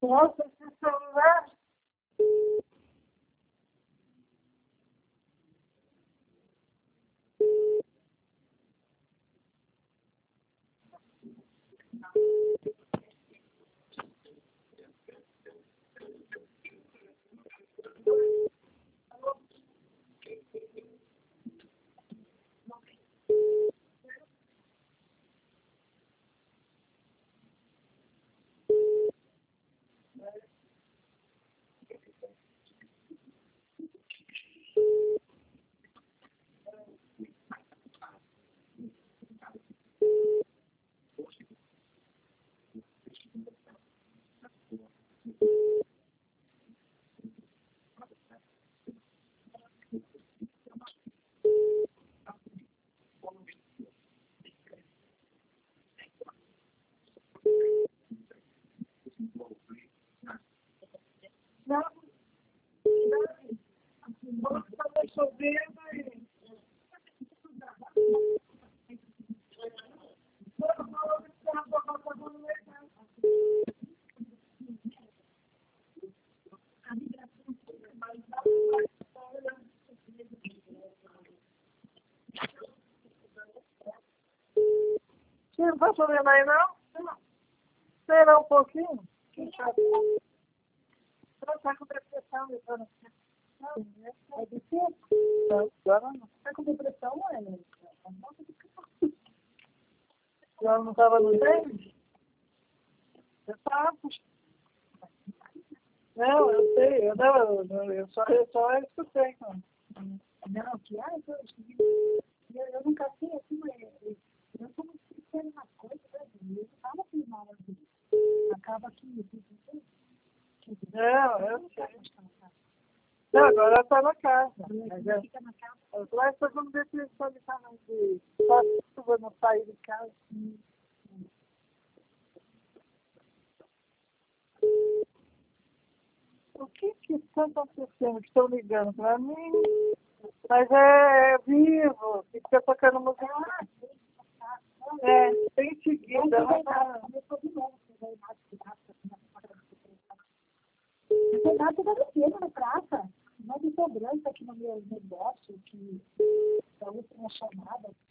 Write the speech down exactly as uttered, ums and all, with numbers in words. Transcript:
Nossa, esse celular. Não, não está chovendo aí. Não está chovendo aí, não? Será um pouquinho? Está com depressão, Vitória. É de tempo? Agora não. Está com depressão, mãe? Ela não estava no dente? Eu estava. Não, eu sei, eu, não, eu, eu, só, eu só escutei. Não, não que ah, eu, eu, eu nunca sei assim, eu estou escutando uma coisa, eu estava filmando assim. Acaba que. Não, eu sei. Não, agora ela está na casa. Mas é, fica na casa. Lá está como depressão de tamanho de. Só chuva não sair de casa. Hum. O que que está acontecendo? Que estão ligando para mim? Mas é, é vivo, fica tocando música. É, tem seguida. Não tem nada da feira na praça. Uma de cobrança aqui no meu negócio, que a última chamada.